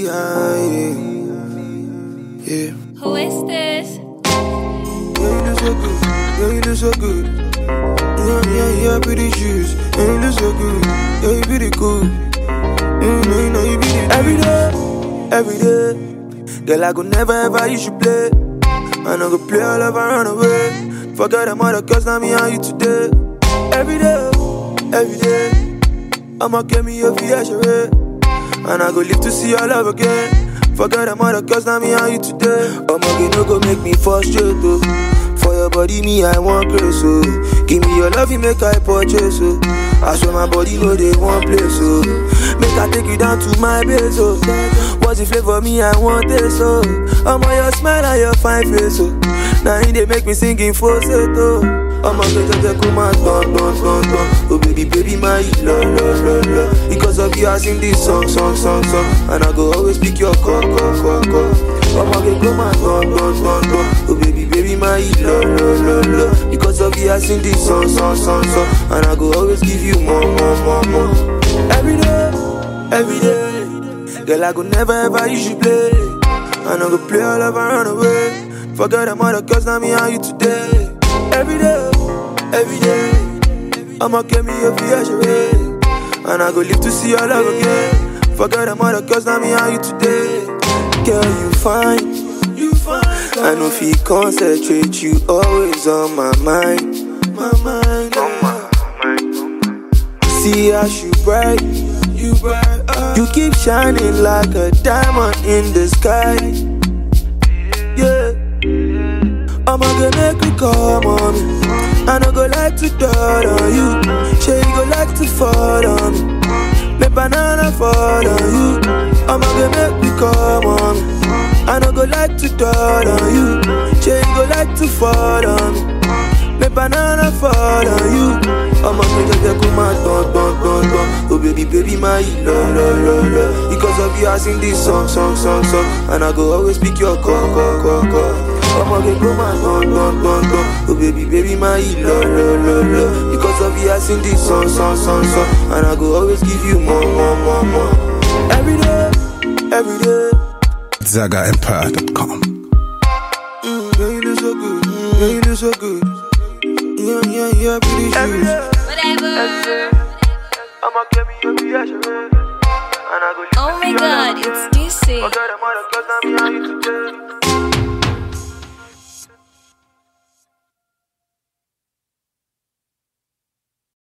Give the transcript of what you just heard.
high. Yeah. Who is this? Yeah, you look so good. Yeah, you look so good. Yeah, pretty shoes. Yeah, you look so good. Yeah, you pretty cool. You know you pretty every day. Girl, I go never ever you should play. I no go play all over run away. Forget them other cause now me and you today. Every day. I'ma get me a fiancé. And I go live to see your love again. Forget them other cause now me and you today. I'ma get no go make me frustrate though. For your body, me, I want grace, so give me your love, you make I purchase, so I swear my body know they want place, so make I take you down to my base, so what's the flavor, me, I want this, so I'm on your smile and your fine face, so now they make me singing falsetto. I'm a get come and dun. Oh baby, my love. Because of you I sing this song. And I go always pick your call. I'm a get come and dun. Oh baby, my love. Because of you I sing this song. And I go always give you more. Every day. Girl, I go never ever you should play. I no go play all over run away. Forget them other cause now me and you today. Every day. I'ma get me a fiancé. And I go live to see your love again. Forget them other cause now me and you today. Girl, you fine. I know if you concentrate, you always on my mind. See how you bright. You keep shining like a diamond in the sky. Yeah. I'ma go make me come on me. I no go like to dot on you. Sure you go like to fall on me. Make banana fall on you. I'ma go make me come on me. I no go like to dot on you. Sure you go like to fall on me. Make banana fall on you. I'ma go come and dun. Oh baby, my love. Because of you I sing this song. And I go always pick your call. I'ma get come and dun. Oh baby, my love. Because of you I sing this song. And I go always give you more. Every day. ZagaEmpire.com. Yeah, you look so good. Yeah, you look so good. Yeah, pretty shoes. Whatever. I'ma get me a fiancé. And I go Oh my god, it's DC. forget them other cause now me and you today.